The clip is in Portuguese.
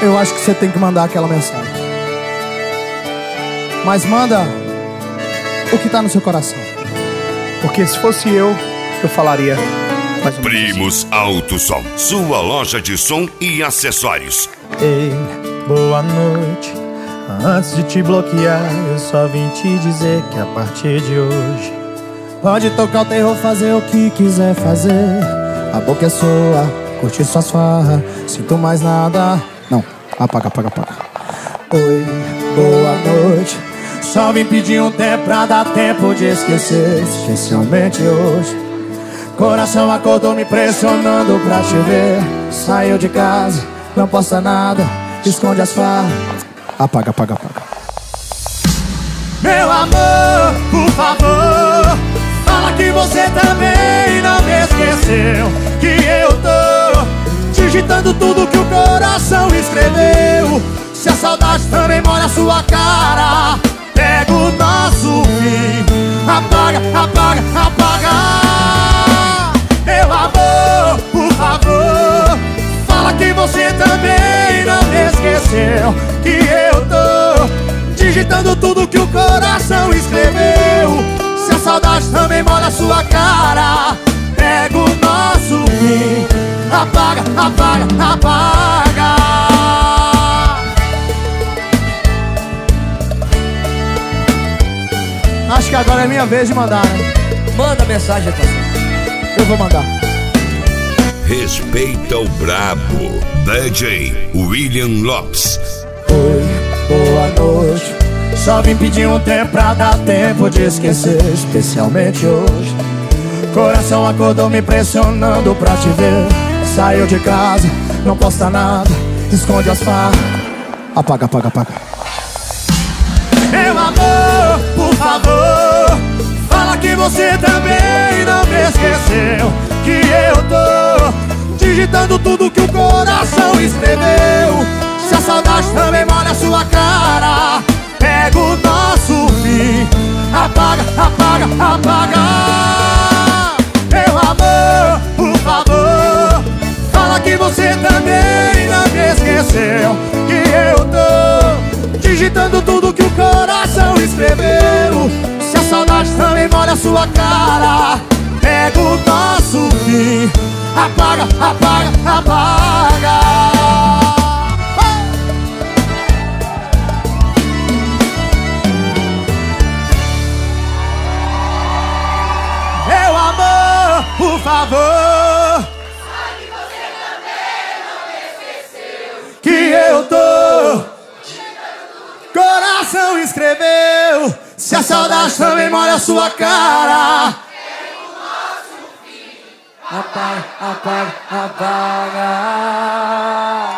eu acho que você tem que mandar aquela mensagem. Mas manda o que tá no seu coração. Porque se fosse eu falaria mais ou menos assim. Primos Alto Som, sua loja de som e acessórios. Ei, boa noite. Antes de te bloquear, eu só vim te dizer que a partir de hoje pode tocar o terror, fazer o que quiser fazer. A boca é sua, curtir suas farras. Sinto mais nada. Não, apaga. Oi, boa noite. Só vim pedir um tempo pra dar tempo de esquecer. Especialmente hoje. Coração acordou me pressionando pra te ver. Saiu de casa, não posta nada, esconde as farras. Apaga. Meu amor, por favor, fala que você também não me esqueceu. Que eu tô digitando tudo que o coração escreveu. Se a saudade também molha a sua cara, pega o nosso fim. Apaga. Meu amor, por favor, fala que você também não me esqueceu. Que eu tô digitando tudo que o coração escreveu. Se a saudade também molha a sua cara, pega o nosso fim. Apaga. Acho que agora é minha vez de mandar, né? Manda mensagem, parceiro. Eu vou mandar. Respeita o brabo, DJ William Lopes. Oi, boa noite. Só vim pedir um tempo pra dar tempo de esquecer. Especialmente hoje. Coração acordou me pressionando pra te ver. Saiu de casa, não posta nada, esconde as farras. Apaga. Meu amor, por favor, fala que você também não me esqueceu. Que eu tô digitando tudo que o coração escreveu. Se a saudade também molha a sua cara, pega o nosso fim. Apaga. Meu amor, por favor, fala que você também não me esqueceu. Que eu tô digitando tudo que o coração escreveu. Se a saudade também molha a sua cara, pega o nosso fim. Apaga. Meu amor, por favor, fala que você também não me esqueceu. que eu tô coração escreveu. Se a saudade também molha a sua cara, É o nosso fim. apaga.